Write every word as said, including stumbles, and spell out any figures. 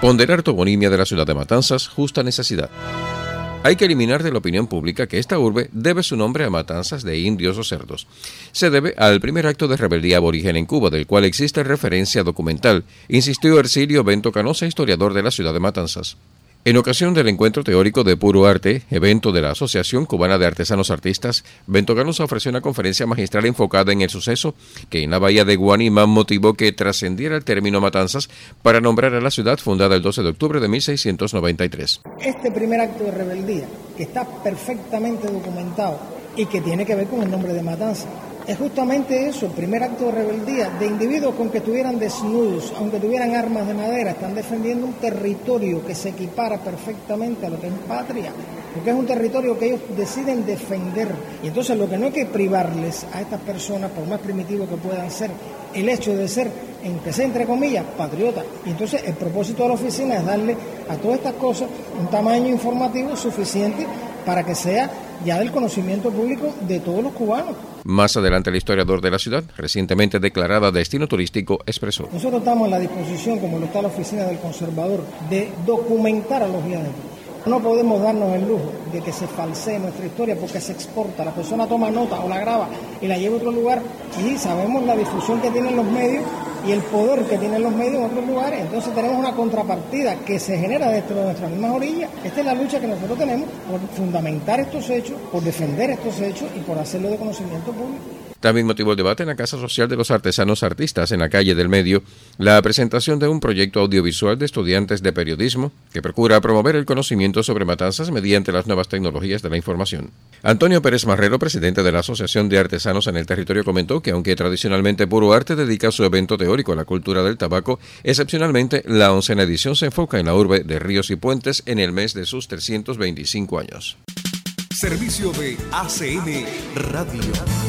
Ponderar toponimia de la ciudad de Matanzas, justa necesidad. Hay que eliminar de la opinión pública que esta urbe debe su nombre a matanzas de indios o cerdos. Se debe al primer acto de rebeldía aborigen en Cuba, del cual existe referencia documental, insistió Ercilio Bento Canosa, historiador de la ciudad de Matanzas. En ocasión del encuentro teórico de Puro Arte, evento de la Asociación Cubana de Artesanos Artistas, Bento Canosa ofreció una conferencia magistral enfocada en el suceso que en la bahía de Guanima motivó que trascendiera el término Matanzas para nombrar a la ciudad fundada el doce de octubre de mil seiscientos noventa y tres. Este primer acto de rebeldía, que está perfectamente documentado y que tiene que ver con el nombre de Matanzas, es justamente eso, el primer acto de rebeldía de individuos con que estuvieran desnudos, aunque tuvieran armas de madera, están defendiendo un territorio que se equipara perfectamente a lo que es patria, porque es un territorio que ellos deciden defender. Y entonces lo que no hay que privarles a estas personas, por más primitivo que puedan ser, el hecho de ser, empecé entre comillas, patriotas. Y entonces el propósito de la oficina es darle a todas estas cosas un tamaño informativo suficiente para que sea ya del conocimiento público de todos los cubanos. Más adelante, el historiador de la ciudad, recientemente declarada destino turístico, expresó: nosotros estamos en la disposición, como lo está la oficina del conservador, de documentar a los viajeros. No podemos darnos el lujo de que se falsee nuestra historia porque se exporta. La persona toma nota o la graba y la lleva a otro lugar y sabemos la difusión que tienen los medios y el poder que tienen los medios en otros lugares. Entonces tenemos una contrapartida que se genera dentro de nuestras mismas orillas. Esta es la lucha que nosotros tenemos por fundamentar estos hechos, por defender estos hechos y por hacerlo de conocimiento público. También motivó el debate en la Casa Social de los Artesanos Artistas en la calle del Medio la presentación de un proyecto audiovisual de estudiantes de periodismo que procura promover el conocimiento sobre Matanzas mediante las nuevas tecnologías de la información. Antonio Pérez Marrero, presidente de la Asociación de Artesanos en el Territorio, comentó que aunque tradicionalmente Puro Arte dedica su evento teórico a la cultura del tabaco, excepcionalmente la oncena edición se enfoca en la urbe de Ríos y Puentes en el mes de sus trescientos veinticinco años. Servicio de A C N Radio.